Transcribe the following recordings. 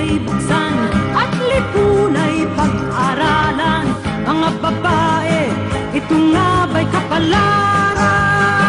ay buksan at lipunay pag-aralan. Mga babae, ito nga ba'y kapalaran?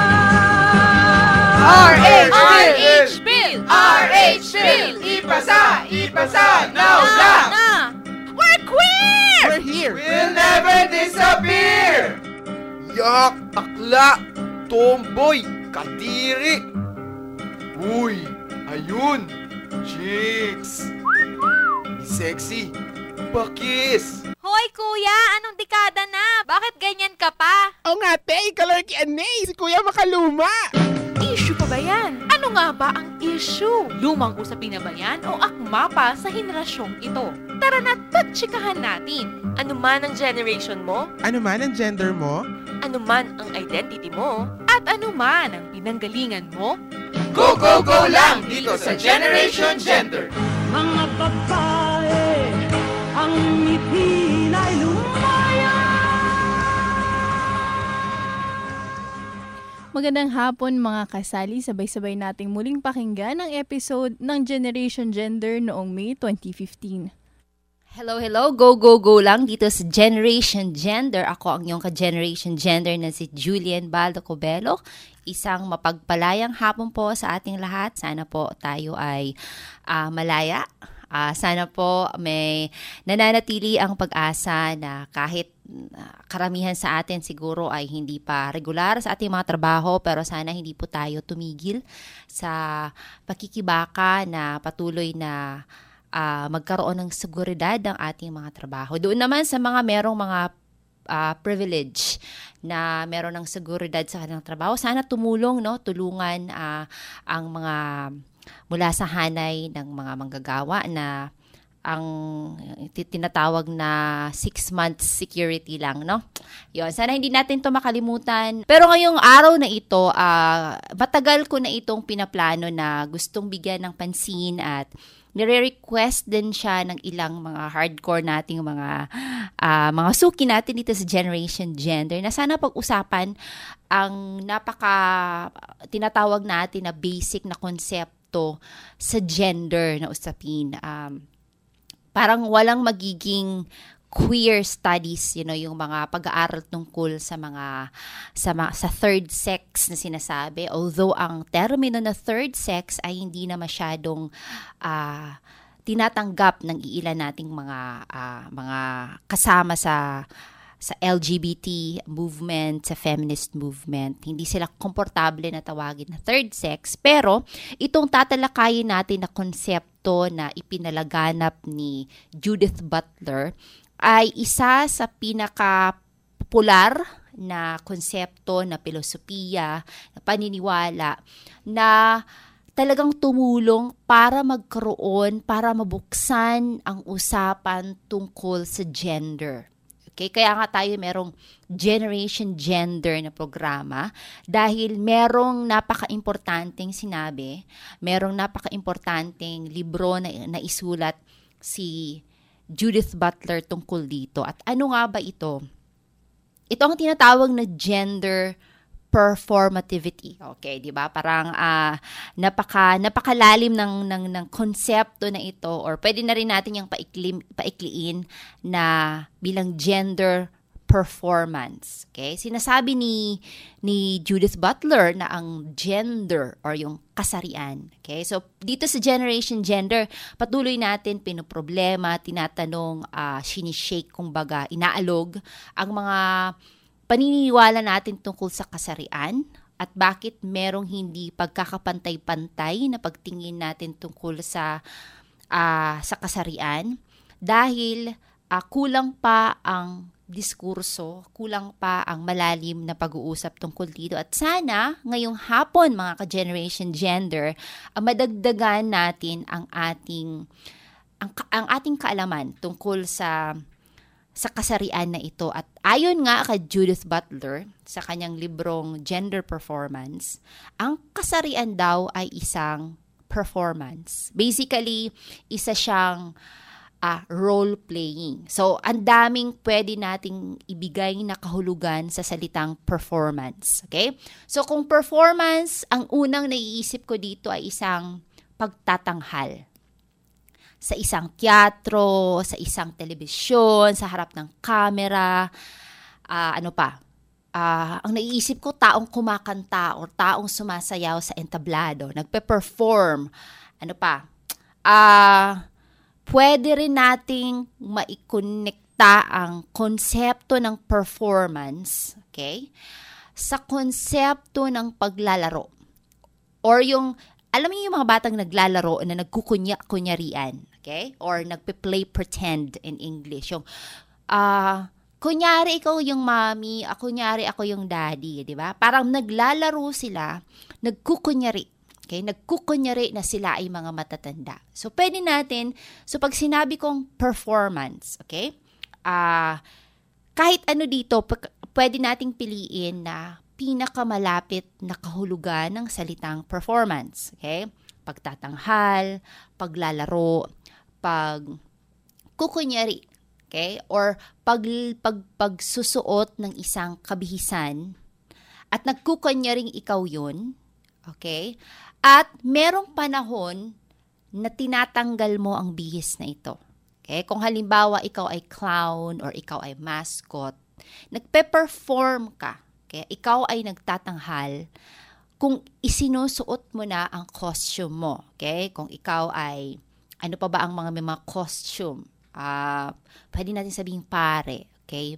RH Bill! RH Bill! Ipasa! Ipasa! Now lang! We're queer! We're here! We'll never disappear! Yak! Akla! Tomboy! Kadiri! Uy! Ayun! Chicks! Sexy! Bakis! Hoy kuya, anong dekada na? Bakit ganyan ka pa? O nga, te, kalarki anay, si Kuya Makaluma. Issue pa ba yan? Ano nga ba ang issue? Lumang usapin na ba yan o akma pa sa henerasyong ito? Tara na't patsikahan natin. Ano man ang generation mo, Ano man ang gender mo? ano man ang identity mo, at ano man ang pinanggalingan mo, Go, go, go lang dito sa Generation Gender! Mga babae, ang ngipin ay lumaya. Magandang hapon mga kasali, sabay-sabay nating muling pakinggan ang episode ng Generation Gender noong May 2015. Hello, go, go, go lang dito sa Generation Gender. Ako ang iyong ka-Generation Gender na si Julian Baldo Cobelo. Isang mapagpalayang hapon po sa ating lahat. Sana po tayo ay malaya. Sana po may nananatili ang pag-asa na kahit karamihan sa atin siguro ay hindi pa regular sa ating mga trabaho, pero sana hindi po tayo tumigil sa pakikibaka na patuloy na magkaroon ng seguridad ng ating mga trabaho. Doon naman sa mga merong mga privilege na meron ng seguridad sa kanilang trabaho, sana tumulong, tulungan ang mga mula sa hanay ng mga manggagawa na ang tinatawag na 6 months security lang, Yun, sana hindi natin ito makalimutan. Pero ngayong araw na ito, matagal ko na itong pinaplano na gustong bigyan ng pansin at nire-request din siya ng ilang mga hardcore nating mga suki natin dito sa Generation Gender na sana pag-usapan ang tinatawag natin na basic na konsepto sa gender na usapin. Parang walang magiging queer studies, yung mga pag-aaral tungkol sa third sex na sinasabi. Although ang termino na third sex ay hindi na masyadong tinatanggap ng iilan nating mga kasama sa LGBT movement, sa feminist movement. Hindi sila komportable na tawagin na third sex, pero itong tatalakayin natin na konsepto na ipinalaganap ni Judith Butler ay isa sa pinaka-popular na konsepto, na filosofiya, na paniniwala na talagang tumulong para magkaroon, para mabuksan ang usapan tungkol sa gender. Okay? Kaya nga tayo merong Generation Gender na programa dahil merong napaka-importanteng sinabi, merong napaka-importanteng libro na isulat si Judith Butler tungkol dito. At ano nga ba ito? Ito ang tinatawag na gender performativity. Okay, 'di ba? Parang napakalalim ng konsepto na ito, or pwede na rin natin yung paikliin na bilang gender performance. Okay? Sinasabi ni Judith Butler na ang gender or yung kasarian. Okay? So dito sa Generation Gender, patuloy natin pinoproblema, tinatanong, sinishake, kumbaga, inaalog ang mga paniniwala natin tungkol sa kasarian at bakit merong hindi pagkakapantay-pantay na pagtingin natin tungkol sa kasarian dahil kulang pa ang diskurso, kulang pa ang malalim na pag-uusap tungkol dito. At sana ngayong hapon mga ka-Generation Gender, madagdagan natin ang ating kaalaman tungkol sa kasarian na ito. At ayon nga kay Judith Butler sa kanyang librong Gender Performance, ang kasarian daw ay isang performance. Basically, isa siyang role-playing. So, ang daming pwede nating ibigay na kahulugan sa salitang performance. Okay? So, kung performance, ang unang naiisip ko dito ay isang pagtatanghal. sa isang teatro, sa isang telebisyon, sa harap ng camera, ang naiisip ko, taong kumakanta or taong sumasayaw sa entablado, nagpe-perform, pwede rin nating maikonekta ang konsepto ng performance, okay, sa konsepto ng paglalaro. Or alam niyo yung mga batang naglalaro na nagkukunya-kunyarian, okay? Or nagpe-play pretend in English. Yung, kunyari ikaw yung mommy, kunyari ako yung daddy, di ba? Parang naglalaro sila, nagkukunyari. Okay? Nagkukunyari na sila ay mga matatanda. So, pwede natin, pag sinabi kong performance, okay? Kahit ano dito, pwede nating piliin na pinakamalapit na kahulugan ng salitang performance. Okay? Pagtatanghal, paglalaro, pagkukunyari. Okay? Or pagsusuot ng isang kabihisan at nagkukunyaring ikaw yun. Okay? At merong panahon na tinatanggal mo ang bihis na ito. Okay? Kung halimbawa ikaw ay clown or ikaw ay mascot, nagpe-perform ka. Okay? Ikaw ay nagtatanghal kung isinusuot mo na ang costume mo. Okay? Kung ikaw ay, ano pa ba ang mga costume? Pwede natin sabihin pare. Okay?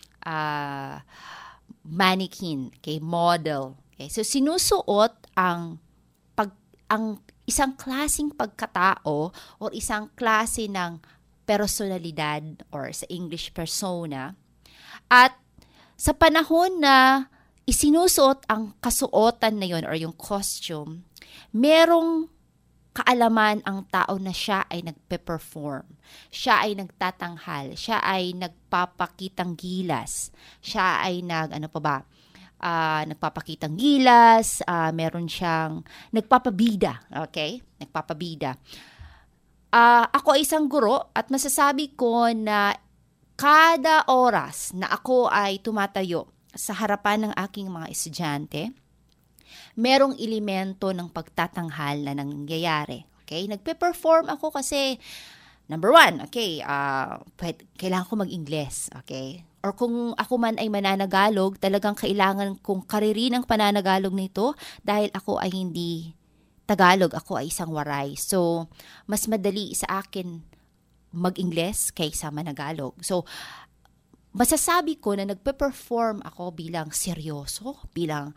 Mannequin. Okay? Model. Okay? So, sinusuot ang isang klaseng pagkatao or isang klase ng personalidad or sa English persona. At sa panahon na isinusuot ang kasuotan na yon or yung costume, merong kaalaman ang tao na siya ay nagpe-perform. Siya ay nagtatanghal. Siya ay nagpapakitang gilas. Siya ay nagpapakitang gilas. Meron siyang nagpapabida. Okay? Nagpapabida. Ako ay isang guro at masasabi ko na kada oras na ako ay tumatayo sa harapan ng aking mga estudyante, merong elemento ng pagtatanghal na nangyayari. Okay? Nagpe-perform ako kasi, number one, okay, kailangan ko mag-Ingles. Okay? Or kung ako man ay mananagalog, talagang kailangan kong karirin ang pananagalog nito dahil ako ay hindi Tagalog, ako ay isang waray. So, mas madali sa akin mag-Ingles kaysa managalog. So, masasabi ko na nagpe-perform ako bilang seryoso, bilang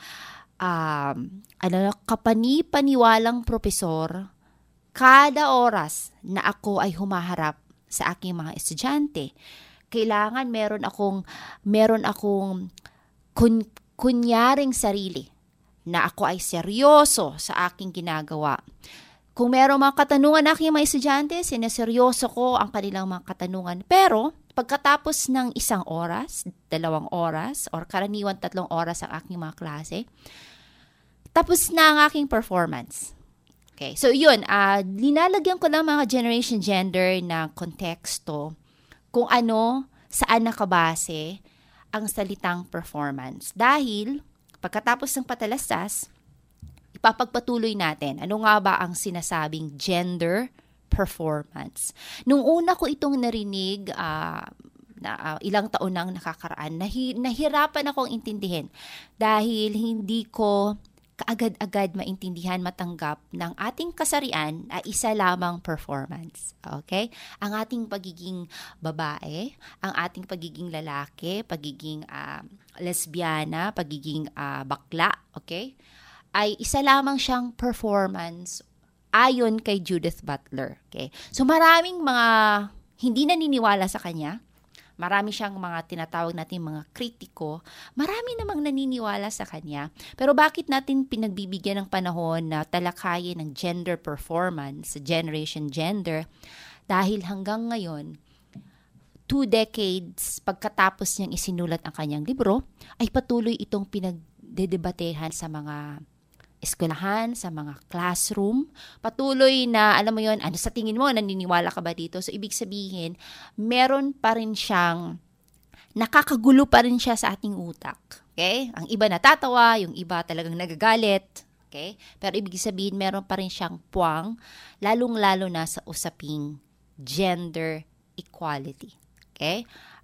kapani-paniwalang propesor kada oras na ako ay humaharap sa aking mga estudyante. Kailangan meron akong kunyaring sarili na ako ay seryoso sa aking ginagawa. Kung merong mga katanungan aking mga estudyante, sineseryoso ko ang kanilang mga katanungan. Pero, pagkatapos ng 1 oras, 2 oras, or karaniwan 3 oras ang aking mga klase, tapos na ang aking performance. Okay, so yun, linalagyan ko lang mga generation gender na konteksto kung saan nakabase ang salitang performance. Dahil, pagkatapos ng patalastas, ipapagpatuloy natin. Ano nga ba ang sinasabing gender performance? Nung una ko itong narinig, ilang taon nang nakakaraan, nahirapan akong intindihin dahil hindi ko kaagad-agad maintindihan, matanggap ng ating kasarian ay isa lamang performance. Okay? Ang ating pagiging babae, ang ating pagiging lalaki, pagiging lesbiana, pagiging bakla, okay? Ay isa lamang siyang performance ayon kay Judith Butler. Okay? So maraming mga hindi naniniwala sa kanya, marami siyang mga tinatawag natin mga kritiko, marami namang naniniwala sa kanya. Pero bakit natin pinagbibigyan ng panahon na talakayin ng gender performance, generation gender? Dahil hanggang ngayon, 2 decades pagkatapos niyang isinulat ang kanyang libro, ay patuloy itong pinagdedebatehan sa mga eskwelahan, sa mga classroom. Patuloy na, alam mo yon, sa tingin mo, naniniwala ka ba dito? So, ibig sabihin, meron pa rin siyang, nakakagulo pa rin siya sa ating utak. Okay? Ang iba natatawa, yung iba talagang nagagalit. Okay? Pero ibig sabihin, meron pa rin siyang puwang, lalong-lalo na sa usaping gender equality. Okay?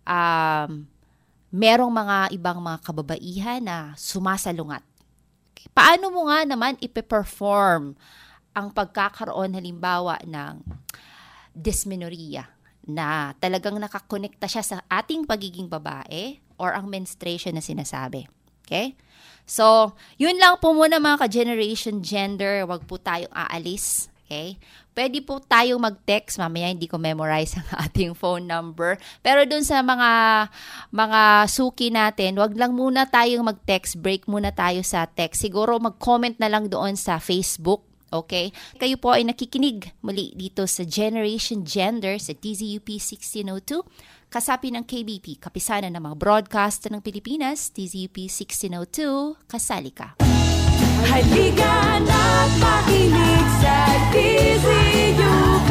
Merong mga ibang mga kababaihan na sumasalungat. Okay? Paano mo nga naman ipe-perform ang pagkakaroon halimbawa ng dysmenorrhea na talagang nakakonekta siya sa ating pagiging babae or ang menstruation na sinasabi. Okay? So, yun lang po muna mga ka-generation gender. Huwag po tayong aalis. Okay? Pwede po tayong mag-text. Mamaya hindi ko memorize ang ating phone number. Pero dun sa mga suki natin, wag lang muna tayong mag-text. Break muna tayo sa text. Siguro mag-comment na lang doon sa Facebook. Okay? Kayo po ay nakikinig muli dito sa Generation Gender sa DZUP 1602. Kasapi ng KBP, kapisanan ng mga broadcaster ng Pilipinas, DZUP 1602, kasali ka. Halika na't makinig sa DZUP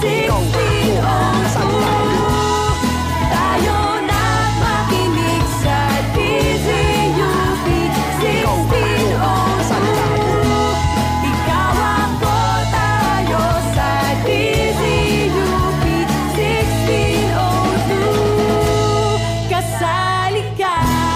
1602. Tayo na't makinig sa DZUP 1602. Ikaw ako, tayo sa DZUP 1602. Kasali ka.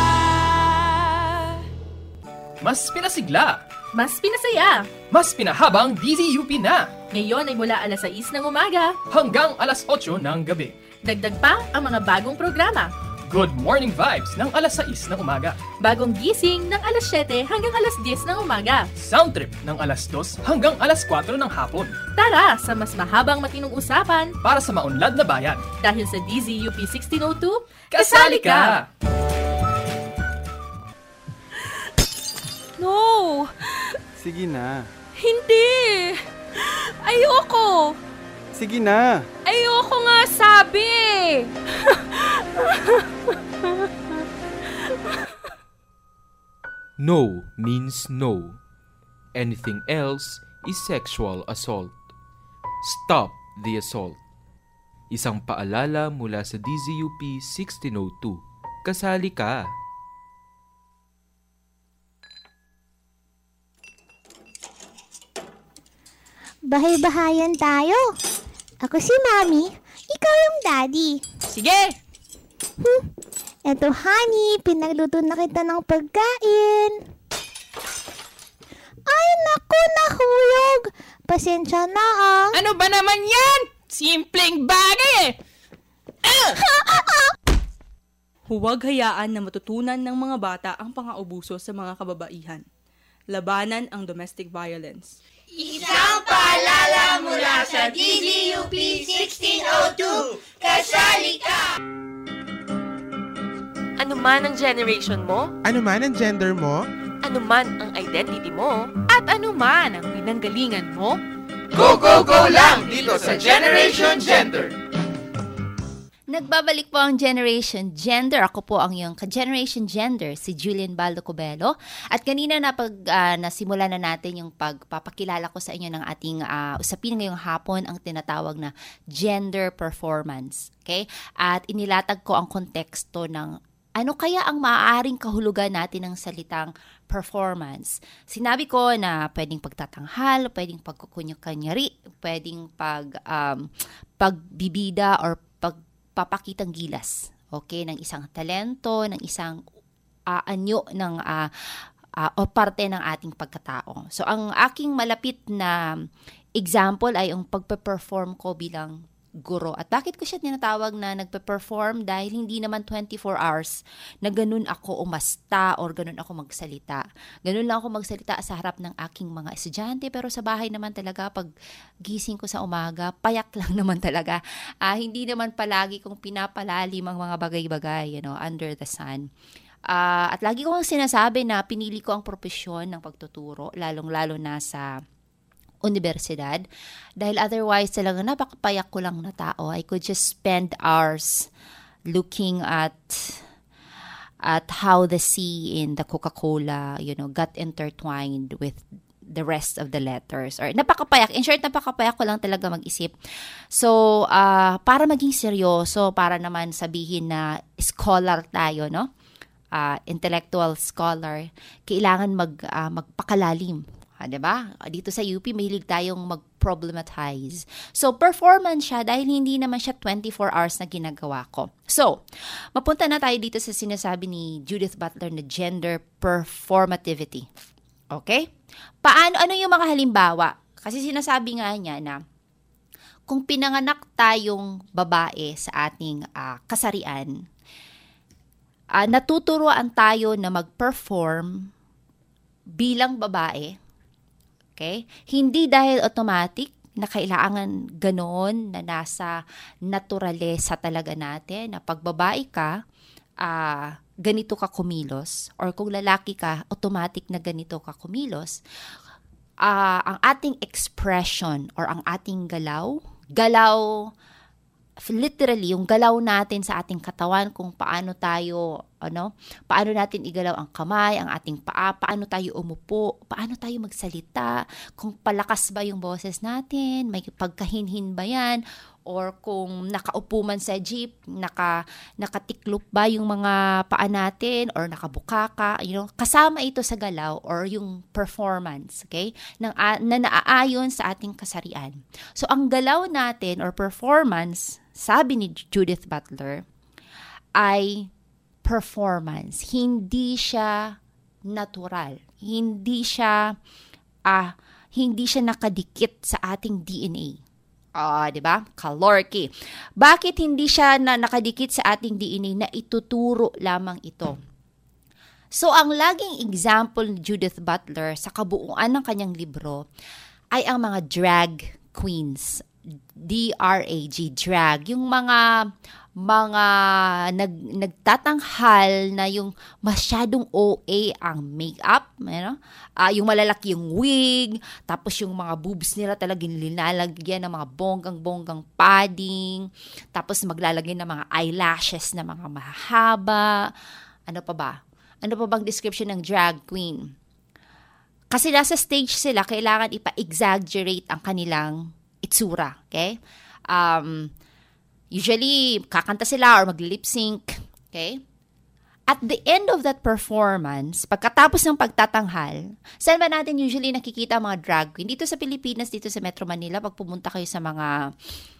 Mas pinasigla, Mas pinasaya. mas pinahabang DZUP na, Ngayon ay mula alas 6 ng umaga. hanggang alas 8 ng gabi. Dagdag pa ang mga bagong programa. Good morning vibes ng alas 6 ng umaga. Bagong gising ng alas 7 hanggang alas 10 ng umaga. Sound trip ng alas 2 hanggang alas 4 ng hapon. Tara sa mas mahabang matinong usapan Para sa maunlad na bayan. dahil sa DZUP 1602, Kasali ka! No! Sige na. Hindi! Ayoko! Sige na. Ayoko nga sabi! No means no. Anything else is sexual assault. Stop the assault. Isang paalala mula sa DZUP 1602. Kasali ka. Bahay-bahayan tayo. Ako si Mami, ikaw yung Daddy. Sige! Eto honey, pinagluto na kita ng pagkain. Ay naku, nahulog. Pasensya na ah. Ano ba naman yan? Simpleng bagay eh! Huwag hayaan na matutunan ng mga bata ang pang-aabuso sa mga kababaihan. Labanan ang domestic violence. Isang paalala mula sa DZUP 1602. Kasali ka! Ano man ang generation mo, Ano man ang gender mo? ano man ang identity mo, at ano man ang pinanggalingan mo, Go, go, go lang dito sa Generation Gender. Nagbabalik po ang Generation Gender. Ako po ang iyong ka-Generation Gender, si Julian Baldo Cubelo. At kanina nasimula na natin yung pagpapakilala ko sa inyo ng ating usapin ngayong hapon, ang tinatawag na gender performance. Okay? At inilatag ko ang konteksto ng ano kaya ang maaaring kahulugan natin ng salitang performance. Sinabi ko na pwedeng pagtatanghal, pwedeng pagkukunyari, pwedeng pagbibida or pagpapakitang gilas. Okay, ng isang talento, ng isang anyo ng o parte ng ating pagkatao. So ang aking malapit na example ay ang pagpe-perform ko bilang guro. At bakit ko siya tinatawag na nagpe-perform? Dahil hindi naman 24 hours na ganun ako umasta or ganun ako magsalita. Ganun lang ako magsalita sa harap ng aking mga estudyante, pero sa bahay naman talaga pag gising ko sa umaga, payak lang naman talaga. Hindi naman palagi kong pinapalalim ang mga bagay-bagay, under the sun. At lagi ko ang sinasabi na pinili ko ang propesyon ng pagtuturo, lalong-lalo na sa universidad, dahil otherwise talaga napakapayak ko lang na tao. I could just spend hours looking at how the C in the Coca-Cola, got intertwined with the rest of the letters. Or napakapayak. In short, napakapayak ko lang talaga mag-isip. So, para maging seryoso, para naman sabihin na scholar tayo, no? Intellectual scholar, kailangan magpakalalim. Diba? Dito sa UP, mahilig tayong mag-problematize. So, performance siya dahil hindi naman siya 24 hours na ginagawa ko. So, mapunta na tayo dito sa sinasabi ni Judith Butler na gender performativity. Okay? Ano yung mga halimbawa? Kasi sinasabi nga niya na kung pinanganak tayong babae sa ating kasarian, natuturuan tayo na mag-perform bilang babae. Okay? Hindi dahil automatic na kailangan ganoon na nasa naturalesa talaga natin na pag babae ka, ganito ka kumilos, or kung lalaki ka, automatic na ganito ka kumilos. Ang ating expression or ang ating galaw, literally, yung galaw natin sa ating katawan, kung paano natin igalaw ang kamay, ang ating paa, paano tayo umupo, paano tayo magsalita, kung palakas ba yung boses natin, may pagkahinhin ba yan, or kung nakaupo man sa jeep, nakatiklop ba yung mga paa natin, or nakabuka ka, kasama ito sa galaw or yung performance, okay, na naaayon sa ating kasarian. So, ang galaw natin or performance, sabi ni Judith Butler, ay performance. Hindi siya natural. Hindi siya nakadikit sa ating DNA. Diba? Kalorky. Bakit hindi siya nakadikit sa ating DNA? Na ituturo lamang ito. So, ang laging example ni Judith Butler sa kabuuan ng kanyang libro ay ang mga drag queens. D-R-A-G, drag. Yung mga nagtatanghal na yung masyadong OA ang makeup, yung malalaki yung wig, tapos yung mga boobs nila talagang linalagyan ng mga bonggang-bonggang padding, tapos maglalagay ng mga eyelashes na mga mahaba. Ano pa ba? Ano pa bang description ng drag queen? Kasi nasa stage sila, kailangan ipa-exaggerate ang kanilang itsura, okay? Usually, kakanta sila or mag-lip sync, okay? At the end of that performance, pagkatapos ng pagtatanghal, saan ba natin usually nakikita ang mga drag queen? Dito sa Pilipinas, dito sa Metro Manila, pag pumunta kayo sa mga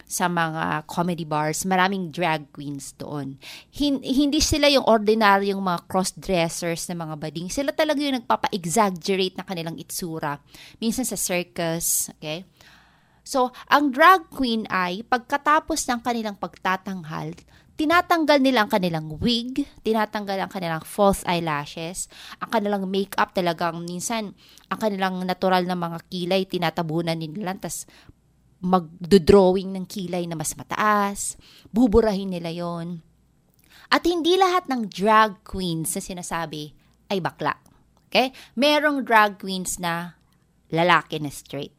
comedy bars, maraming drag queens doon. Hindi sila yung ordinaryong mga cross-dressers na mga bading. Sila talaga yung nagpapa-exaggerate na kanilang itsura. Minsan sa circus, okay? So, ang drag queen ay pagkatapos ng kanilang pagtatanghal, tinatanggal nila ang kanilang wig, tinatanggal ang kanilang false eyelashes, ang kanilang makeup talagang minsan, ang kanilang natural na mga kilay, tinatabunan nila, tas magdodrawing ng kilay na mas mataas, buburahin nila yon. At hindi lahat ng drag queens na sinasabi ay bakla. Okay? Merong drag queens na lalaki na straight.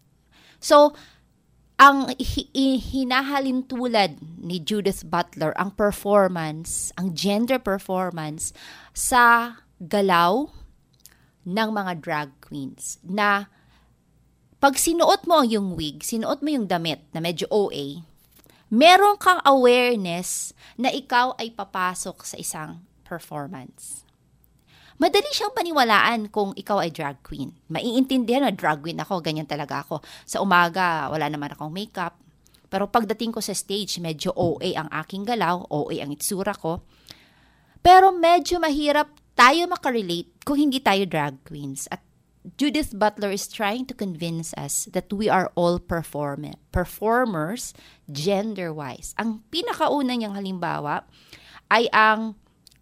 So, ang hinahalin tulad ni Judith Butler, ang performance, ang gender performance sa galaw ng mga drag queens na pag sinuot mo yung wig, sinuot mo yung damit na medyo OA, meron kang awareness na ikaw ay papasok sa isang performance. Madali siyang paniwalaan kung ikaw ay drag queen. Maiintindihan na drag queen ako, ganyan talaga ako. Sa umaga, wala naman akong makeup. Pero pagdating ko sa stage, medyo OA ang aking galaw, OA ang itsura ko. Pero medyo mahirap tayo makarelate kung hindi tayo drag queens. At Judith Butler is trying to convince us that we are all performers gender-wise. Ang pinakauna niyang halimbawa ay ang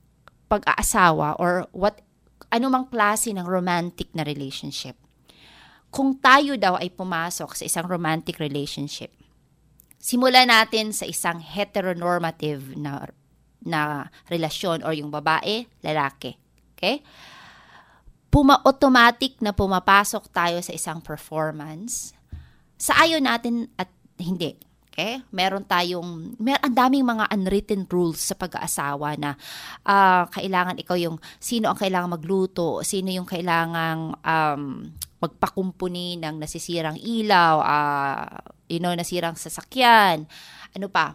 pag-aasawa or anumang klase ng romantic na relationship. Kung tayo daw ay pumasok sa isang romantic relationship, simulan natin sa isang heteronormative na relasyon or yung babae, lalaki. Okay? Automatic na pumapasok tayo sa isang performance. Sa ayaw natin at hindi. Okay? Ang daming mga unwritten rules sa pag-aasawa na kailangan ikaw yung, sino ang kailangan magluto, sino yung kailangang magpakumpuni ng nasisirang ilaw, nasirang sasakyan, ano pa.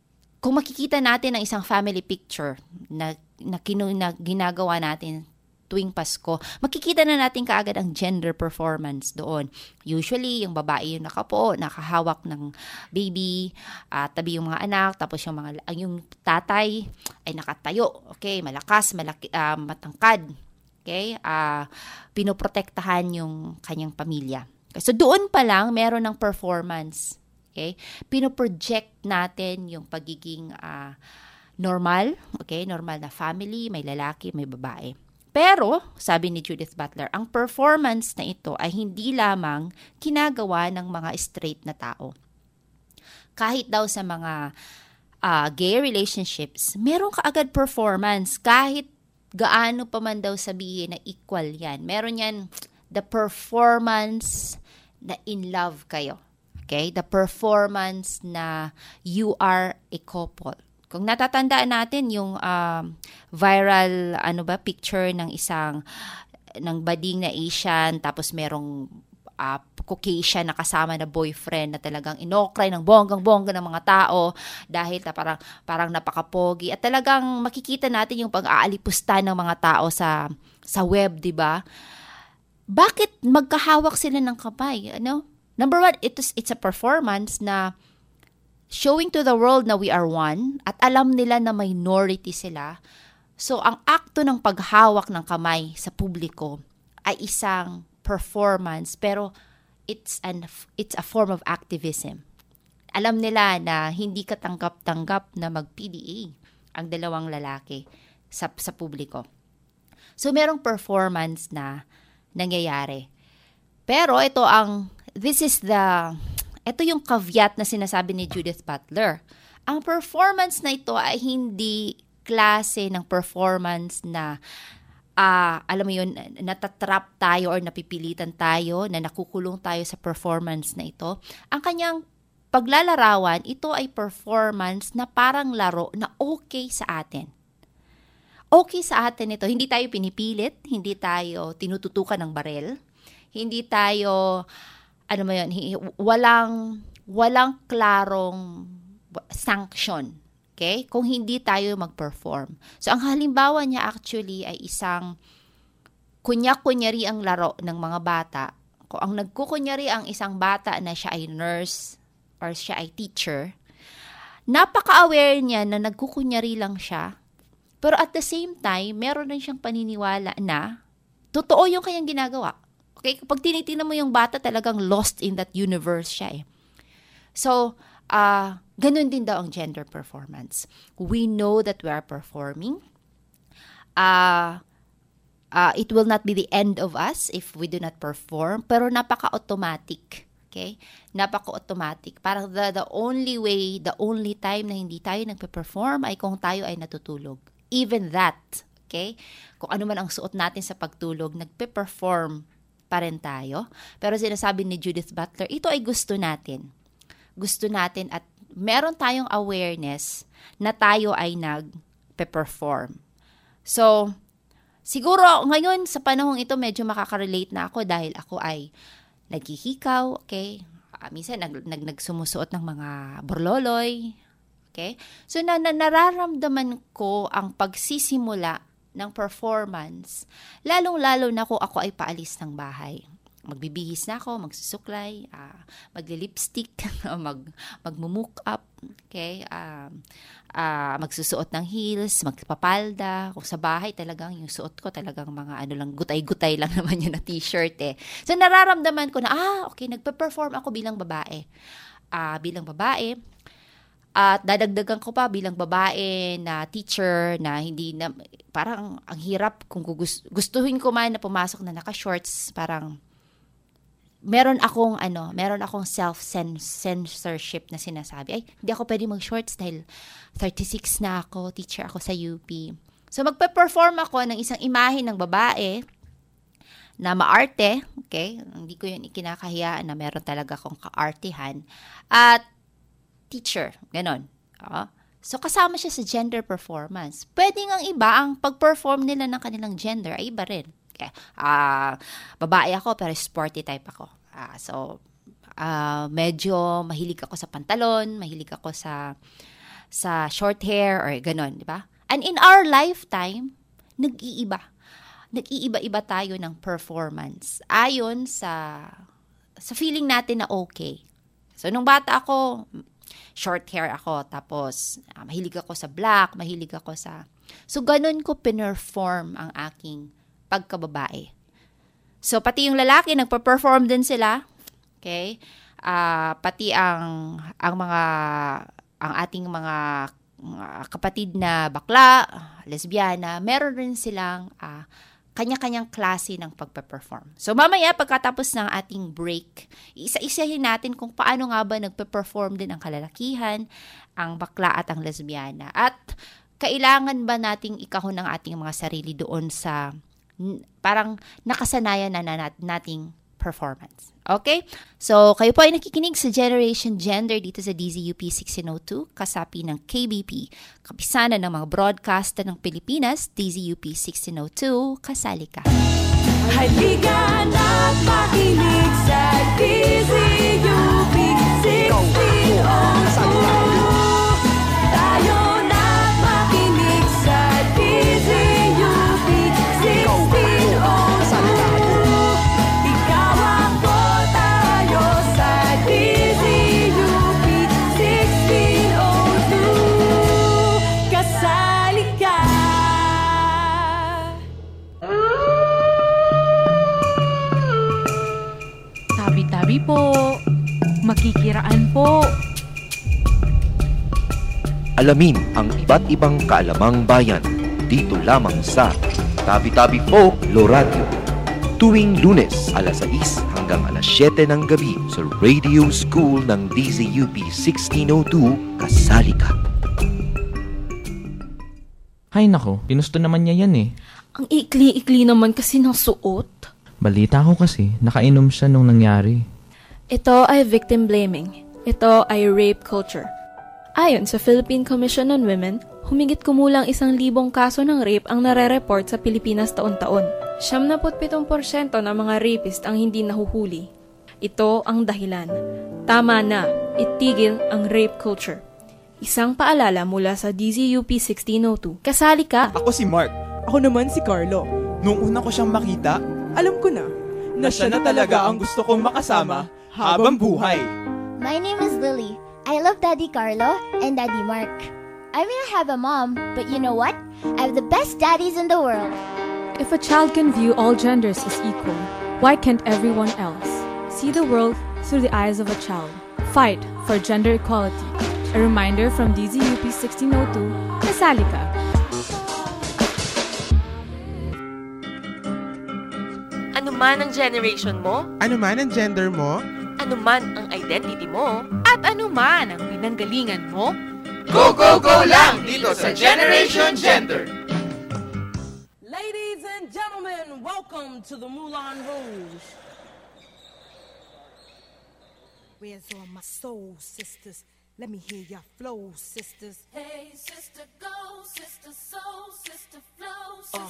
Kung makikita natin ang isang family picture na ginagawa natin tuwing Pasko, makikita na natin kaagad ang gender performance doon. Usually, yung babae yung nakapo, nakahawak ng baby, tabi yung mga anak, tapos yung tatay ay nakatayo. Okay, malakas, matangkad. Okay, pinoprotektahan yung kanyang pamilya. Okay, so doon pa lang, meron ng performance. Okay, pinoproject natin yung pagiging normal, okay, normal na family, may lalaki, may babae. Pero, sabi ni Judith Butler, ang performance na ito ay hindi lamang kinagawa ng mga straight na tao. Kahit daw sa mga gay relationships, meron kaagad performance. Kahit gaano pa man daw sabihin na equal yan. Meron yan, the performance na in love kayo. Okay? The performance na you are a couple. Kung natatandaan natin yung viral picture ng bading na Asian, tapos merong Caucasian na kasama na boyfriend na talagang inokray ng bonggang-bongga ng mga tao dahil parang napakapogi. At talagang makikita natin yung pag-aalipusta ng mga tao sa web, di ba? Bakit magkahawak sila ng kamay? Number one, it's a performance na showing to the world na we are one at alam nila na minority sila. So, ang akto ng paghawak ng kamay sa publiko ay isang performance pero it's a form of activism. Alam nila na hindi katanggap-tanggap na mag-PDA ang dalawang lalaki sa publiko. So, merong performance na nangyayari. Pero ito yung caveat na sinasabi ni Judith Butler. Ang performance na ito ay hindi klase ng performance na, alam mo yun, natatrap tayo or napipilitan tayo, na nakukulong tayo sa performance na ito. Ang kanyang paglalarawan, ito ay performance na parang laro na okay sa atin. Okay sa atin ito. Hindi tayo pinipilit, hindi tayo tinututukan ng barel, hindi tayo walang klarong sanction, okay? Kung hindi tayo mag-perform. So, ang halimbawa niya actually ay isang kunya-kunyari ang laro ng mga bata. Kung ang nagkukunyari ang isang bata na siya ay nurse or siya ay teacher, napaka-aware niya na nagkukunyari lang siya. Pero at the same time, meron rin siyang paniniwala na totoo yung kanyang ginagawa. Okay, kapag tinitingnan mo yung bata, talagang lost in that universe siya eh. So, ganun din daw ang gender performance. We know that we are performing. It will not be the end of us if we do not perform, pero napaka-automatic. Okay? Napaka-automatic. Parang the only way, the only time na hindi tayo nagpe-perform ay kung tayo ay natutulog. Even that, okay? Kung ano man ang suot natin sa pagtulog, nagpe-perform pa rin tayo. Pero sinasabi ni Judith Butler, ito ay gusto natin. Gusto natin at meron tayong awareness na tayo ay nag-perform. So, siguro ngayon sa panahong ito medyo makaka-relate na ako dahil ako ay naghihikaw, okay? Minsan nagsumusuot ng mga borloloy, okay? So, nararamdaman ko ang pagsisimula ng performance, lalong-lalo na kung ako ay paalis ng bahay. Magbibihis na ako, magsusuklay, magli-lipstick, magmumuke up, okay? Magsusuot ng heels, magpapalda. Kung sa bahay talagang yung suot ko talagang mga gutay-gutay lang naman yun na t-shirt eh. So nararamdaman ko na, okay, nagpe-perform ako bilang babae. At dadagdagan ko pa bilang babae na teacher na hindi na, parang ang hirap kung gustuhin ko man na pumasok na naka-shorts, parang meron akong self-censorship na sinasabi, ay, hindi ako pwede mag-shorts dahil 36 na ako, teacher ako sa UP. So magpe-perform ako ng isang imahe ng babae na maarte, okay? Hindi ko yun ikinakahiyaan na meron talaga akong kaartihan. At teacher, ganon. So, kasama siya sa gender performance. Pwede ngang iba, ang pag-perform nila ng kanilang gender ay iba rin. Okay. Babae ako, pero sporty type ako. Medyo mahilig ako sa pantalon, mahilig ako sa short hair, or ganon, di ba? And in our lifetime, nag-iiba. nag-iiba-iba tayo ng performance ayon sa feeling natin na okay. So, nung bata ako, short hair ako, tapos mahilig ako sa black, mahilig ako sa... So, ganun ko pinerform ang aking pagkababae. So, pati yung lalaki, nagpa-perform din sila. Okay? Pati ang ating mga kapatid na bakla, lesbiana, meron rin silang kanya-kanyang klase ng pagpe-perform. So mamaya pagkatapos ng ating break, isa-isahin natin kung paano nga ba nagpe-perform din ang kalalakihan, ang bakla at ang lesbiana. At kailangan ba nating ikahon ang ating mga sarili doon sa parang nakasanayan na nating performance. Okay? So, kayo po ay nakikinig sa Generation Gender dito sa DZUP 1602, kasapi ng KBP, kapisanan ng mga broadcaster ng Pilipinas, DZUP 1602, kasali ka. Halika na't makinig sa DZUP 1602. Tayo na't makinig sa DZUP 1602. Tabi-tabi po. Makikiraan po. Alamin ang iba't ibang kaalamang bayan dito lamang sa Tabi-Tabi Folklore Radio. Tuwing Lunes, alas 6 hanggang alas 7 ng gabi sa Radio School ng DZUP 1602, kasali ka. Hay nako, ginusto naman niya yan eh. Ang ikli-ikli naman kasi ng suot. Balita ko kasi, nakainom siya nung nangyari. Ito ay victim blaming. Ito ay rape culture. Ayon sa Philippine Commission on Women, humigit kumulang 1,000 kaso ng rape ang nare-report sa Pilipinas taon-taon. 77% ng mga rapist ang hindi nahuhuli. Ito ang dahilan. Tama na, itigil ang rape culture. Isang paalala mula sa DZUP 1602. Kasali ka! Ako si Mark. Ako naman si Carlo. Nung una ko siyang makita, alam ko na siya na talaga ang gusto kong makasama habang buhay. My name is Lily. I love Daddy Carlo and Daddy Mark. I may not have a mom, but you know what? I have the best daddies in the world. If a child can view all genders as equal, why can't everyone else see the world through the eyes of a child? Fight for gender equality. A reminder from DZUP 1602, kasali ka. Ano man ang generation mo, Ano man ang gender mo, ano man ang identity mo, at ano man ang pinanggalingan mo, Go, go, go lang dito sa Generation Gender! Ladies and gentlemen, welcome to the Moulin Rouge. Where's all my soul sisters? Let me hear your flow, sisters. Hey, sister, go, sister, soul, sister, flow, sister.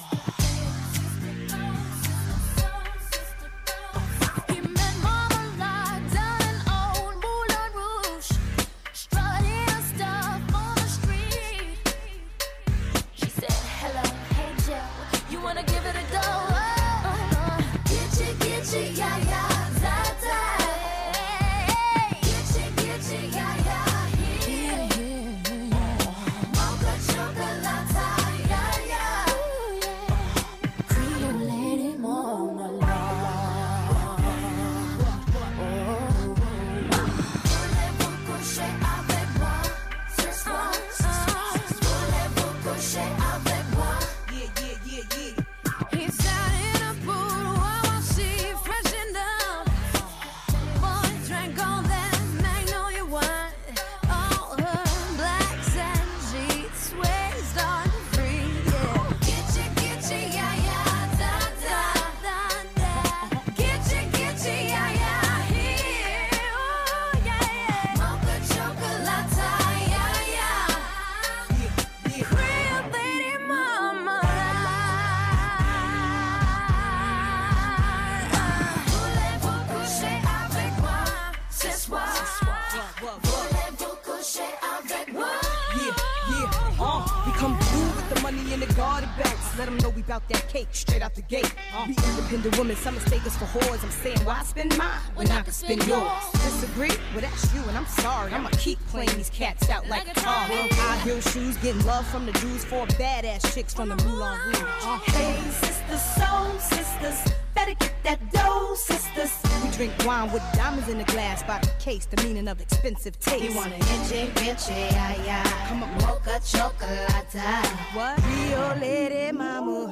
We come through with the money in the garden bags. Let them know we bout that cake straight out the gate. We independent women, some mistake us for whores. I'm saying, why spend mine when I can spend yours? Disagree? Well, that's you, and I'm sorry. I'ma keep playing these cats out like a car. High heel shoes, getting love from the dudes, 4 badass chicks from the Moulin Rouge. Hey, sisters, soul sisters, better get that dough, sisters. We drink wine with diamonds in the glass by the case, the meaning of expensive taste. You want a inche, ay, ay. Come on, mocha chocolate. What? Rio Lady Mama.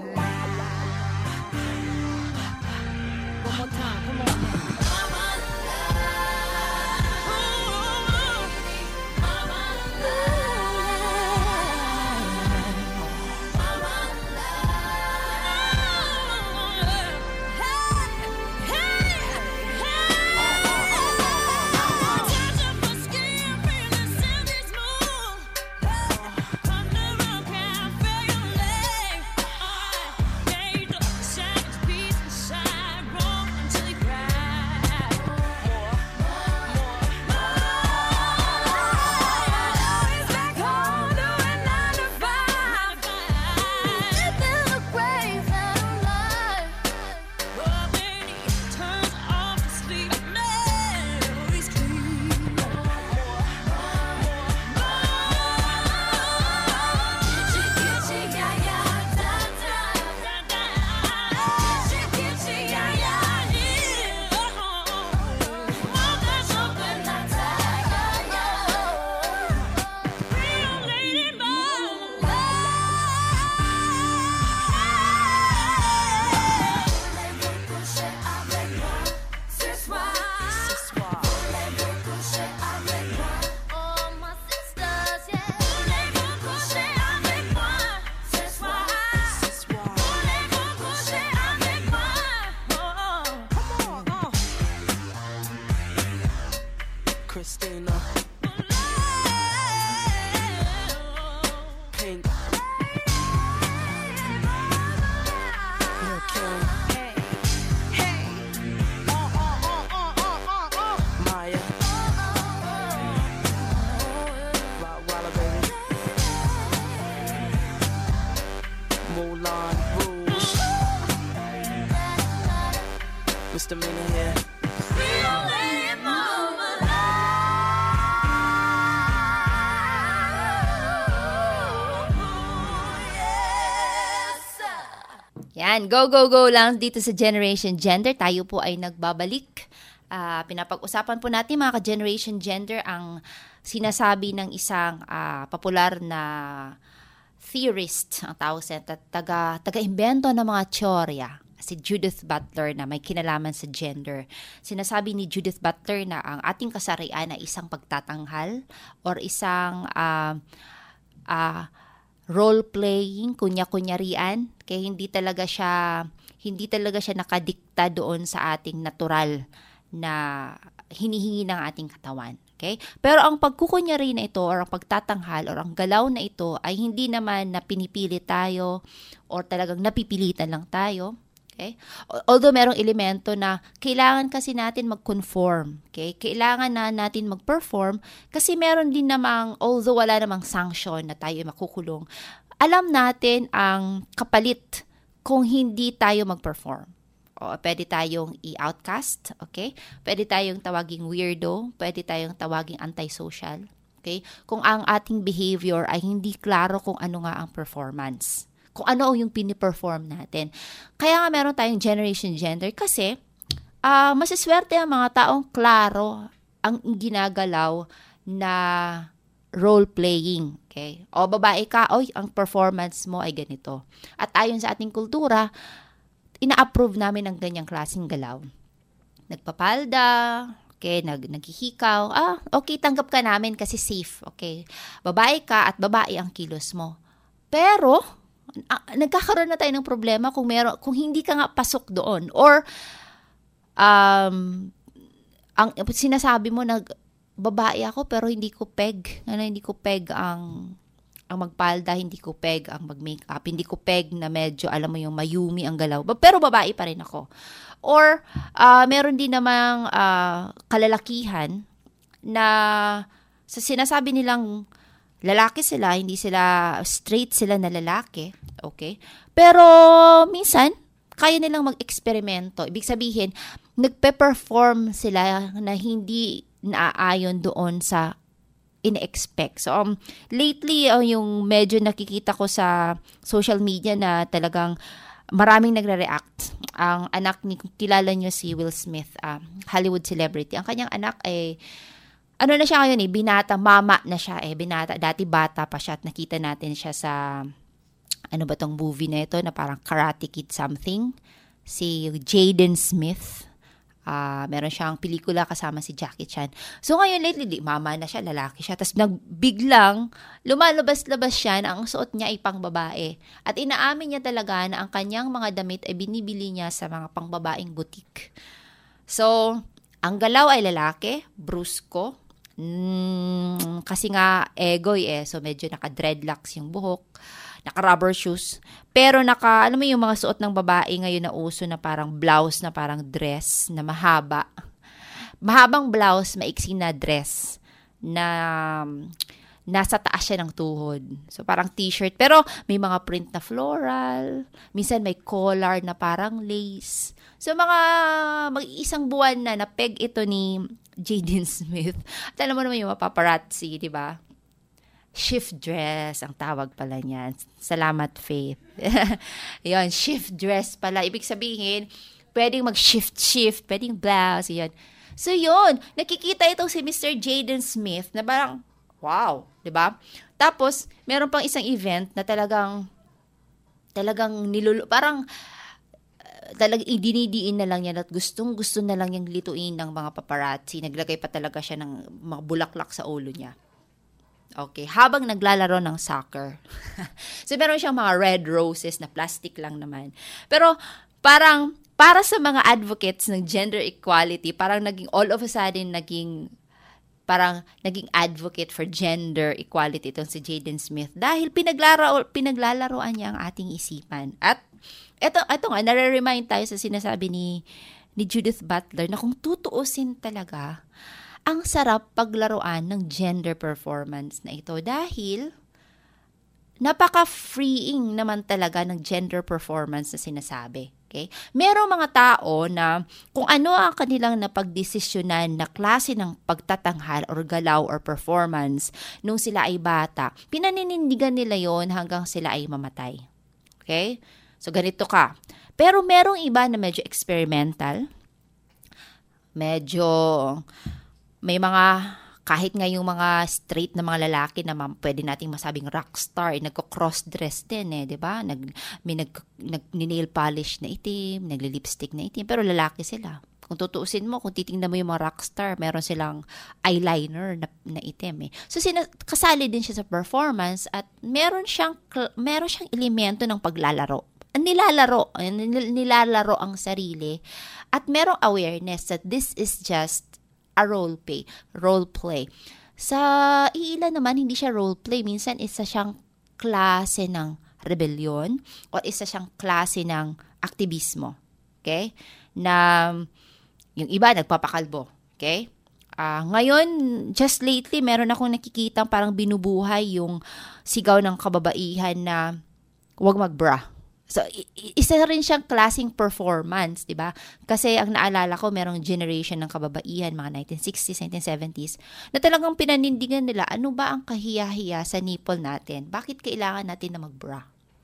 One more time, come on. Christina, Pink, Lil' Kim, Maya, Rottweiler baby, Moulin Rouge, Mr. Mina here. Yan, go, go, go lang dito sa Generation Gender. Tayo po ay nagbabalik. Pinapag-usapan po natin mga ka-Generation Gender ang sinasabi ng isang popular na theorist, ang tawag sa taga-imbento ng mga teorya, si Judith Butler na may kinalaman sa gender. Sinasabi ni Judith Butler na ang ating kasarian ay isang pagtatanghal or isang role-playing, kunya-kunyarian, kaya hindi talaga siya nakadikta doon sa ating natural na hinihingi ng ating katawan. Okay? Pero ang pagkukunyari na ito or ang pagtatanghal or ang galaw na ito ay hindi naman na pinipili tayo or talagang napipilitan lang tayo. Okay? Although merong elemento na kailangan kasi natin mag-conform. Okay? Kailangan na natin mag-perform kasi meron din namang, although wala namang sanction na tayo makukulong, alam natin ang kapalit kung hindi tayo mag-perform. O, pwede tayong i-outcast, okay? Pwede tayong tawaging weirdo, pwede tayong tawaging antisocial, okay? Kung ang ating behavior ay hindi klaro kung ano nga ang performance. Kung ano yung piniperform natin. Kaya nga meron tayong Generation Gender kasi masiswerte ang mga taong klaro ang ginagalaw na role-playing. Okay? O babae ka, ang performance mo ay ganito. At ayon sa ating kultura, ina-approve namin ang ganyang klaseng galaw. Nagpapalda, okay, naghihikaw, okay, tanggap ka namin kasi safe. Okay? Babae ka at babae ang kilos mo. Pero nagkakaroon na tayo ng problema kung hindi ka nga pasok doon or ang sinasabi mo na babae ako pero hindi ko peg ang magpalda, hindi ko peg ang mag-makeup, hindi ko peg na medyo alam mo yung mayumi ang galaw, pero babae pa rin ako. Or meron din namang kalalakihan na sa sinasabi nilang lalaki sila, hindi sila straight sila na lalaki. Okay? Pero minsan, kaya nilang mag-eksperimento. Ibig sabihin, nagpe-perform sila na hindi naaayon doon sa ine-expect. So, lately, yung medyo nakikita ko sa social media na talagang maraming nagre-react. Ang anak ni, kilala nyo si Will Smith, Hollywood celebrity. Ang kanyang anak ay, ano na siya ngayon binata, mama na siya binata. Dati bata pa siya at nakita natin siya sa, ano ba tong movie na ito na parang Karate Kid something. Si Jaden Smith. Meron siyang pelikula kasama si Jackie Chan. So ngayon lately, mama na siya, lalaki siya. Tapos biglang lumalabas-labas siya na ang suot niya ay pangbabae. At inaamin niya talaga na ang kanyang mga damit ay binibili niya sa mga pangbabaeng boutique. So, ang galaw ay lalaki, brusko. Kasi nga egoy so medyo naka-dreadlocks yung buhok. Naka-rubber shoes. Pero alam mo yung mga suot ng babae ngayon na uso na parang blouse, na parang dress, na mahaba. Mahabang blouse, maiksi na dress, na nasa taas siya ng tuhod. So, parang t-shirt. Pero may mga print na floral. Minsan may collar na parang lace. So, mag-iisang buwan na peg ito ni Jaden Smith. At alam mo naman yung paparazzi, di ba? Shift dress, ang tawag pala niyan. Salamat, Faith. Yun, shift dress pala. Ibig sabihin, pwedeng mag-shift, pwedeng blouse, yun. So, yun, nakikita itong si Mr. Jaden Smith na parang, wow, di ba? Tapos, meron pang isang event na talagang parang idinidiin na lang yan at gustong-gusto na lang yung lituin ng mga paparazzi. Naglagay pa talaga siya ng mga bulaklak sa ulo niya. Okay, habang naglalaro ng soccer. So, meron siyang mga red roses na plastic lang naman. Pero, parang, para sa mga advocates ng gender equality, parang naging all of a sudden, naging advocate for gender equality itong si Jaden Smith dahil pinaglalaroan niya ang ating isipan. At, eto nga, nare-remind tayo sa sinasabi ni Judith Butler na kung tutuusin talaga, ang sarap paglaruan ng gender performance na ito dahil napaka-freeing naman talaga ng gender performance na sinasabi. Okay? Merong mga tao na kung ano ang kanilang napagdesisyonan na klase ng pagtatanghal or galaw or performance nung sila ay bata, pinaninindigan nila yon hanggang sila ay mamatay. Okay? So, ganito ka. Pero merong iba na medyo experimental, medyo may mga, kahit nga yung mga straight na mga lalaki na pwede nating masabing rockstar, nagko-cross-dress din di ba? May nail polish na itim, nagli-lipstick na itim, pero lalaki sila. Kung tutuusin mo, kung titingnan mo yung mga rockstar, meron silang eyeliner na itim So, kasali din siya sa performance at meron siyang elemento ng paglalaro. Nilalaro ang sarili at merong awareness that this is just a role play. Sa ilan naman, hindi siya role play. Minsan, isa siyang klase ng rebellion o isa siyang klase ng aktivismo. Okay? Na yung iba, nagpapakalbo. Okay? Ngayon, just lately, meron akong nakikita parang binubuhay yung sigaw ng kababaihan na huwag mag-bra. So, isa rin siyang klaseng performance, di ba? Kasi ang naalala ko, merong generation ng kababaihan, mga 1960s, 1970s, na talagang pinanindigan nila, ano ba ang kahiya-hiya sa nipple natin? Bakit kailangan natin na mag-bra?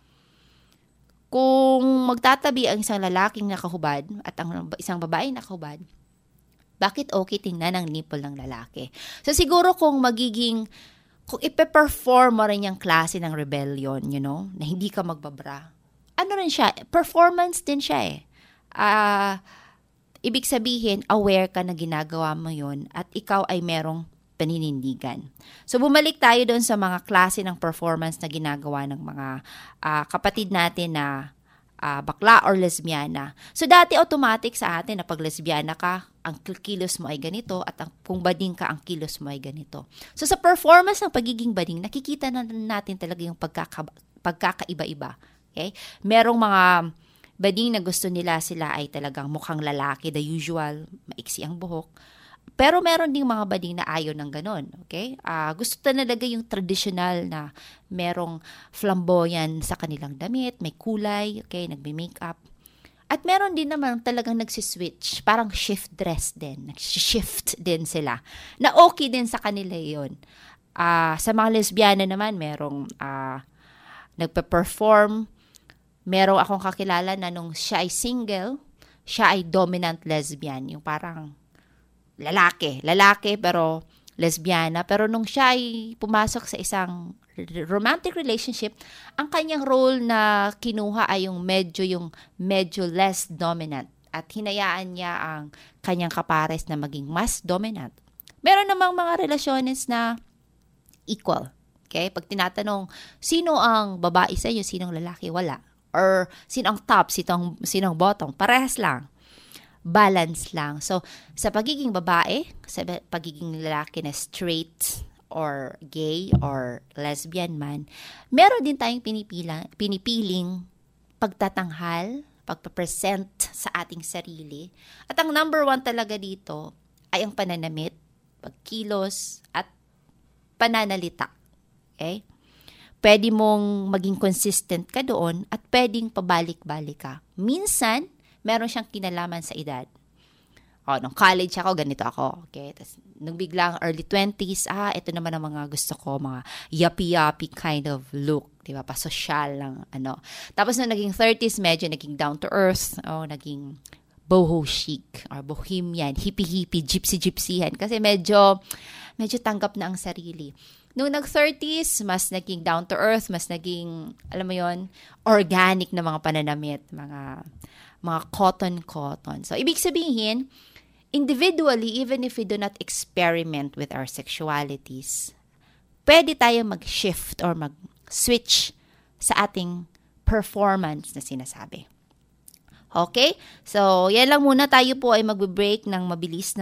Kung magtatabi ang isang lalaking nakahubad at ang isang babaeng nakahubad, bakit okay tingnan ang nipple ng lalaki? So, siguro kung ipe-perform mo rin yung klase ng rebellion, na hindi ka magbabra, ano rin siya, performance din siya ibig sabihin, aware ka na ginagawa mo yon at ikaw ay merong paninindigan. So, bumalik tayo doon sa mga klase ng performance na ginagawa ng mga kapatid natin na bakla or lesbiana. So, dati automatic sa atin na pag lesbiana ka, ang kilos mo ay ganito at kung bading ka, ang kilos mo ay ganito. So, sa performance ng pagiging bading, nakikita na natin talaga yung pagkakaiba-iba. Okay? Merong mga bading na gusto nila sila ay talagang mukhang lalaki, the usual, maiksi ang buhok. Pero meron ding mga bading na ayaw ng ganon. Okay? Gusto talaga yung traditional na merong flamboyant sa kanilang damit, may kulay, okay, nagme-makeup. At meron din naman talagang nagsiswitch, parang shift dress din. Nag-shift din sila. Na okay din sa kanila yun. Sa mga lesbiana naman, merong nagpe-perform. Merong akong kakilala na nung siya ay single, siya ay dominant lesbian. Yung parang lalaki pero lesbiana. Pero nung siya ay pumasok sa isang romantic relationship, ang kanyang role na kinuha ay yung medyo less dominant at hinayaan niya ang kanyang kapares na maging mas dominant. Meron namang mga relasyones na equal. Okay? Pag tinatanong, sino ang babae sa iyo, sinong lalaki, wala. Or sino ang top, sino ang bottom, parehas lang. Balance lang. So, sa pagiging babae, sa pagiging lalaki na straight or gay or lesbian man, meron din tayong pinipiling pagtatanghal, pagpapresent sa ating sarili. At ang number 1 talaga dito ay ang pananamit, pagkilos, at pananalita. Okay? Pwede mong maging consistent ka doon at pwedeng pabalik-balik ka. Minsan, meron siyang kinalaman sa edad. Nung college ako, ganito ako. Okay? Tapos, nung biglang early 20s, ito naman ang mga gusto ko, mga yuppie-yuppie kind of look. Diba? Pa-social lang, Tapos, nung naging 30s, medyo naging down to earth. Naging boho chic or bohemian, hippie-hippie, gypsy-gypsyhan. Kasi medyo tanggap na ang sarili. Nung nag-30s, mas naging down to earth, mas naging, alam mo yon, organic na mga pananamit, mga cotton. So, ibig sabihin, individually, even if we do not experiment with our sexualities, pwede tayo mag-shift or mag-switch sa ating performance na sinasabi. Okay? So, yan lang muna. Tayo po ay magbe-break ng mabilis.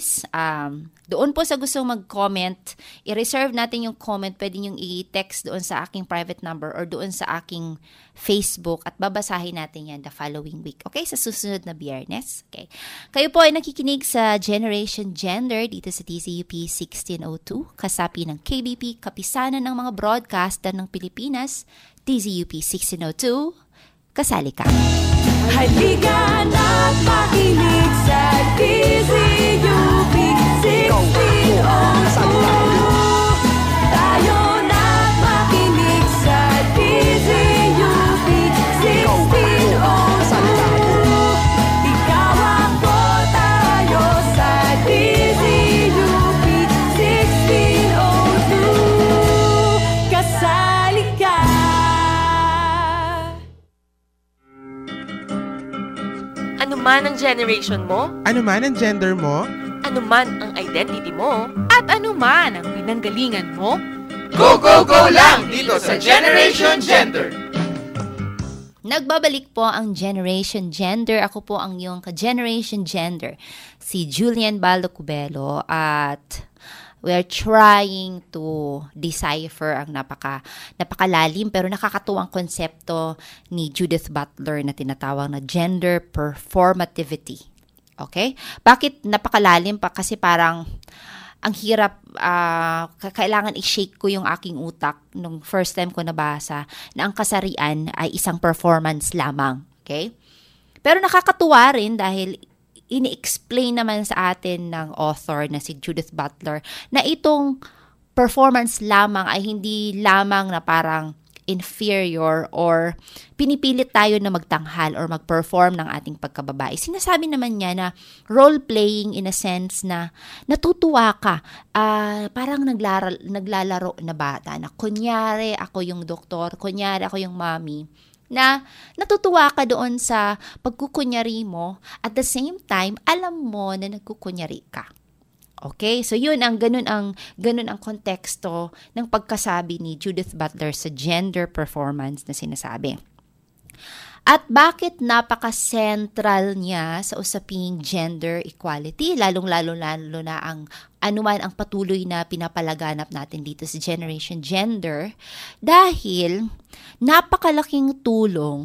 Doon po sa gustong mag-comment, i-reserve natin yung comment. Pwede nyo i-text doon sa aking private number or doon sa aking Facebook at babasahin natin yan the following week. Okay? Sa susunod na Biyernes. Okay? Kayo po ay nakikinig sa Generation Gender dito sa DZUP 1602, kasapi ng KBP, kapisanan ng mga broadcaster ng Pilipinas, DZUP 1602, kasali ka. Halika na't makinig sa DZUP 1602. Tayo na't makinig sa DZUP 1602. Ikaw ako, tayo sa DZUP 1602. Kasali ka. Ano man ang generation mo, Ano man ang gender mo, ano man ang identity mo, at ano man ang pinanggalingan mo, Go, go, go lang dito sa Generation Gender! Nagbabalik po ang Generation Gender. Ako po ang iyong ka-Generation Gender, si Julian Baldo Cubelo, at we're trying to decipher ang napakalalim pero nakakatuwang konsepto ni Judith Butler na tinatawag na gender performativity. Okay? Bakit napakalalim pa? Kasi parang ang hirap, kailangan i-shake ko yung aking utak nung first time ko nabasa na ang kasarian ay isang performance lamang. Okay? Pero nakakatuwa rin dahil ini-explain naman sa atin ng author na si Judith Butler na itong performance lamang ay hindi lamang na parang inferior or pinipilit tayo na magtanghal or mag-perform ng ating pagkababae. Sinasabi naman niya na role-playing in a sense na natutuwa ka, parang naglalaro na bata na kunyari ako yung doktor, kunyari ako yung mommy, na natutuwa ka doon sa pagkukunyari mo, at the same time, alam mo na nagkukunyari ka. Okay? So yun, ganun ang konteksto ng pagkasabi ni Judith Butler sa gender performance na sinasabi. At bakit napaka-central niya sa usaping gender equality, lalong-lalo na ang anuman ang patuloy na pinapalaganap natin dito sa Generation Gender, dahil napakalaking tulong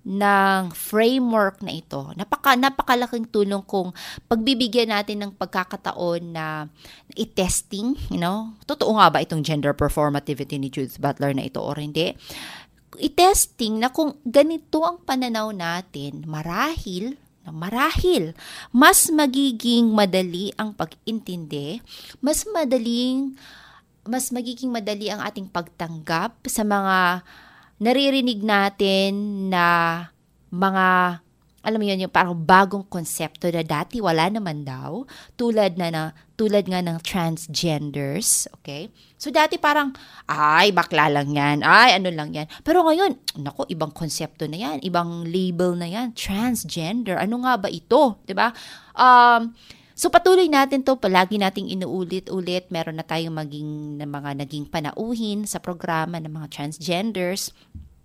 ng framework na ito. Napakalaking tulong kung pagbibigyan natin ng pagkakataon na i-testing, totoo nga ba itong gender performativity ni Judith Butler na ito or hindi? I-testing na kung ganito ang pananaw natin, marahil, mas magiging madali ang pag-intindi, mas magiging madali ang ating pagtanggap sa mga naririnig natin na mga, alam mo yun, yung parang bagong konsepto na dati wala naman daw, tulad nga ng transgenders, okay? So dati parang, ay, bakla lang yan, ay, ano lang yan. Pero ngayon, nako, ibang konsepto na yan, ibang label na yan, transgender, ano nga ba ito, diba? So patuloy natin to, palagi nating inuulit-ulit, meron na tayong mga naging panauhin sa programa ng mga transgenders.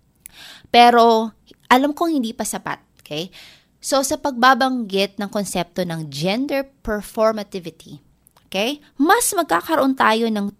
Pero alam kong hindi pa sapat, okay? So sa pagbabanggit ng konsepto ng gender performativity, okay? Mas magkakaroon tayo ng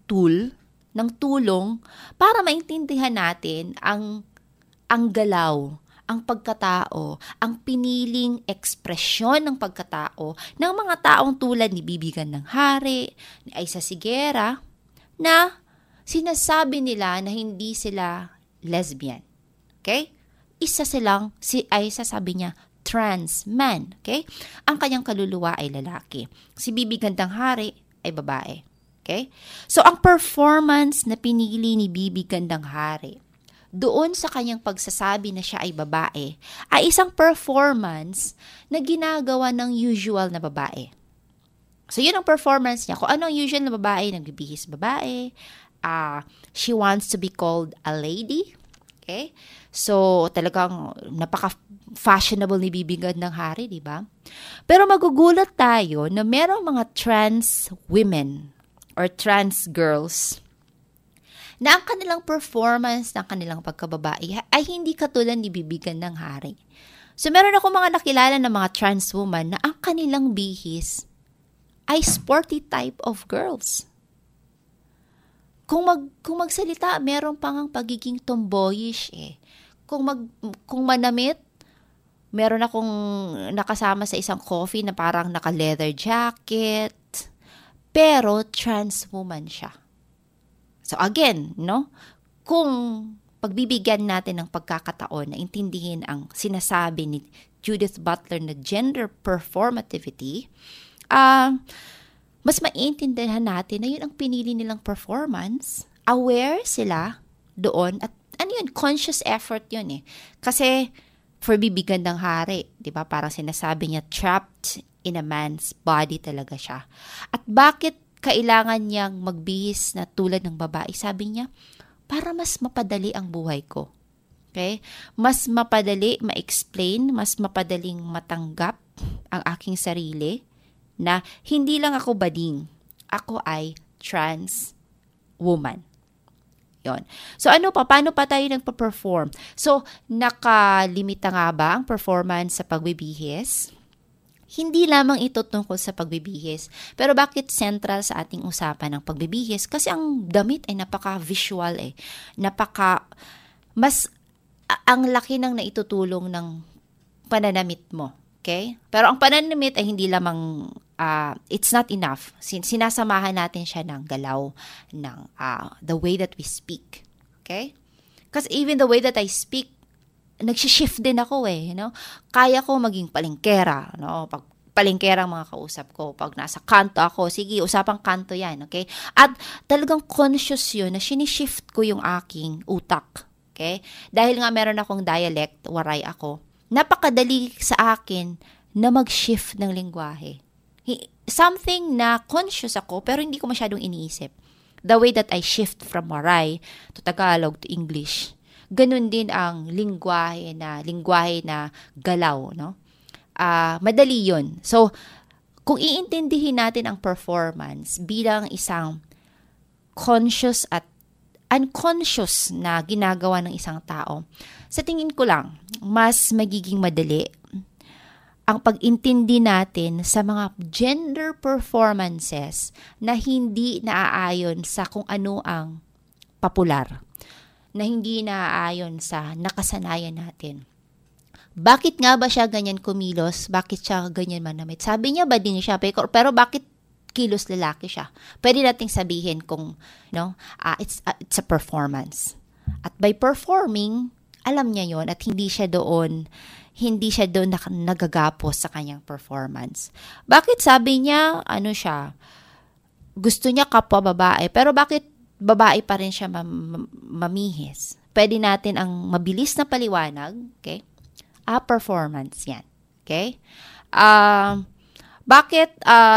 tulong para maintindihan natin ang galaw, ang pagkatao, ang piniling ekspresyon ng pagkatao ng mga taong tulad ni Bibi Gandang-Hari, ni Aisa Sigera, na sinasabi nila na hindi sila lesbian. Okay? Isa silang, si Aisa sabi niya, trans man. Okay? Ang kanyang kaluluwa ay lalaki. Si Bibi Gandang-Hari ay babae. Okay? So, ang performance na pinili ni Bibi Gandang-Hari doon sa kanyang pagsasabi na siya ay babae, ay isang performance na ginagawa ng usual na babae. So, yun ang performance niya. Kung ano ang usual na babae, nagbibihis babae, she wants to be called a lady. Okay? So, talagang napaka-fashionable ni Bibi Gandang-Hari, di ba? Pero magugulat tayo na merong mga trans women or trans girls na ang kanilang performance ng kanilang pagkababae ay hindi katulad ni Bibi Gandang-Hari. So, meron ako mga nakilala na mga trans woman na ang kanilang bihis ay sporty type of girls. Kung magsalita, meron pang pagiging tomboyish eh. Kung manamit, meron akong nakasama sa isang coffee na parang naka-leather jacket, pero trans woman siya. So again, kung pagbibigyan natin ng pagkakataon na intindihin ang sinasabi ni Judith Butler na gender performativity, mas maintindihan natin na yun ang pinili nilang performance, aware sila doon, at conscious effort yun eh. Kasi for Bibi Gandang-Hari, di ba, parang sinasabi niya, trapped in a man's body talaga siya. At bakit kailangan niyang magbihis na tulad ng babae? Sabi niya, para mas mapadali ang buhay ko. Okay? Mas mapadali ma-explain, mas mapadaling matanggap ang aking sarili na hindi lang ako bading, ako ay trans woman. Yon. So paano pa tayo nagpa-perform? So nakalimita nga ba ang performance sa pagbibihis? Hindi lamang ito tungkol sa pagbibihis. Pero bakit central sa ating usapan ang pagbibihis? Kasi ang damit ay napaka-visual eh. Ang laki ng naitutulong ng pananamit mo. Okay? Pero ang pananamit ay hindi lamang, it's not enough. Sinasamahan natin siya ng galaw, ng the way that we speak. Okay? Kasi even the way that I speak, nagsishift din ako eh, Kaya ko maging palengkera, Pag palengkera ang mga kausap ko, pag nasa kanto ako, sige, usapang kanto yan, okay? At talagang conscious yun na sinishift ko yung aking utak, okay? Dahil nga meron akong dialect, waray ako, napakadali sa akin na mag-shift ng lengguwahe. Something na conscious ako, pero hindi ko masyadong iniisip. The way that I shift from waray to Tagalog to English, ganun din ang lingwahe na galaw, madali yun. So, kung iintindihin natin ang performance bilang isang conscious at unconscious na ginagawa ng isang tao, sa tingin ko lang, mas magiging madali ang pag-intindi natin sa mga gender performances na hindi naaayon sa kung ano ang popular, na hindi naaayon sa nakasanayan natin. Bakit nga ba siya ganyan kumilos? Bakit siya ganyan manamit? Sabi niya ba din siya, pero bakit kilos lalaki siya? Pwede nating sabihin kung, it's a performance. At by performing, alam niya yon at hindi siya doon nagagapos sa kanyang performance. Bakit sabi niya, gusto niya kapwa babae, pero bakit babae pa rin siya mamihis? Pwede natin ang mabilis na paliwanag, okay? Performance yan. Okay? Bakit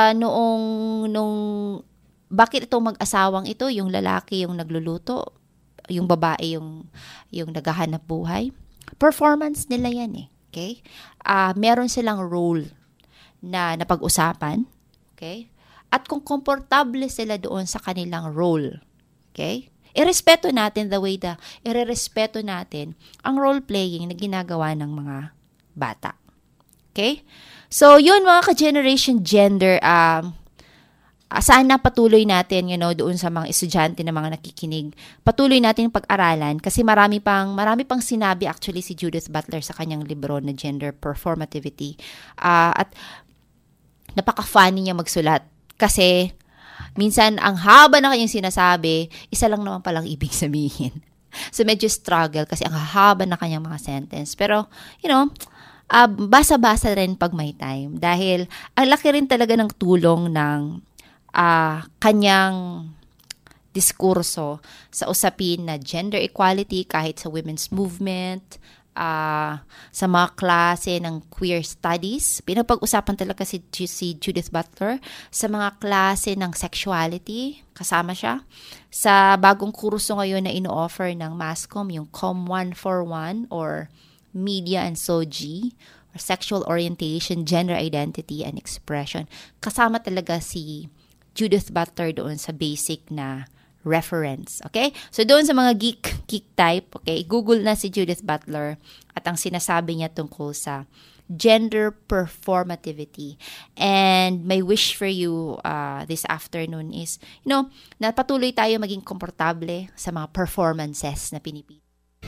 bakit itong mag-asawang ito, yung lalaki yung nagluluto, yung babae yung naghahanap buhay? Performance nila yan eh. Okay? Meron silang role na napag-usapan. Okay? At kung komportable sila doon sa kanilang role. Okay? Irespeto natin irerespeto natin ang role-playing na ginagawa ng mga bata. Okay? So, yun mga ka-generation gender, sana patuloy natin, doon sa mga estudyante na mga nakikinig, patuloy natin pag-aralan kasi marami pang sinabi actually si Judith Butler sa kanyang libro na Gender Performativity. At napaka-funny niya magsulat kasi minsan, ang haba na kanyang sinasabi, isa lang naman palang ibig sabihin. So, medyo struggle kasi ang haba na kanyang mga sentence. Pero, basa-basa rin pag may time. Dahil, ang laki rin talaga ng tulong ng kanyang diskurso sa usapin na gender equality kahit sa women's movement, sa mga klase ng queer studies. Pinapag-usapan talaga si Judith Butler. Sa mga klase ng sexuality, kasama siya. Sa bagong kurso ngayon na ino-offer ng MASCOM, yung COM 141 or Media and SOGI, or Sexual Orientation, Gender Identity and Expression. Kasama talaga si Judith Butler doon sa basic na reference. Okay? So, doon sa mga geek type, okay, Google na si Judith Butler at ang sinasabi niya tungkol sa gender performativity. And my wish for you this afternoon is, na patuloy tayo maging komportable sa mga performances na pinipili.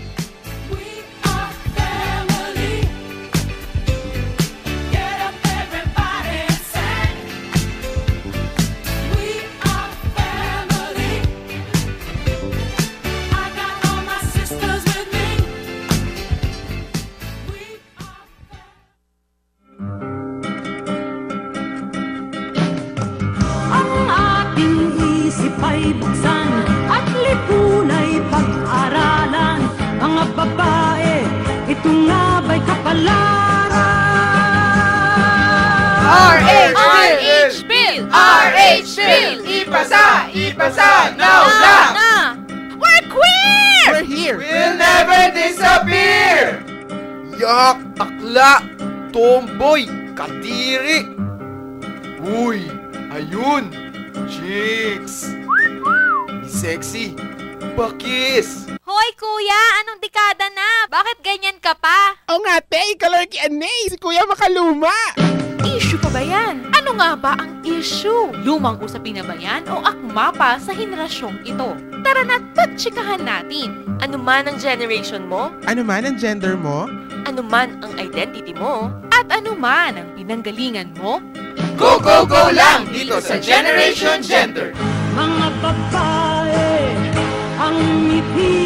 Ay buksan at lipunay pag-aralan. Mga babae, ito nga ba'y kapalaran? RH Bill! RH Bill! Ipasa! Now na! We're queer! We're here! We'll never disappear! Yak! Akla! Tomboy! Kadiri! Uy! Ayun! Chicks! Sexy! Bakis! Hoy kuya, anong dekada na? Bakit ganyan ka pa? O nga te, color Q&A, si Kuya Makaluma! Issue pa ba yan? Ano nga ba ang issue? Lumang usapin na ba yan o akma pa sa henerasyong ito? Tara na't pagtsikahan natin. Ano man ang generation mo? Ano man ang gender mo? Ano man ang identity mo? At ano man ang pinanggalingan mo? Go, go, go lang dito sa Generation Gender! Mga babae, ang ngiti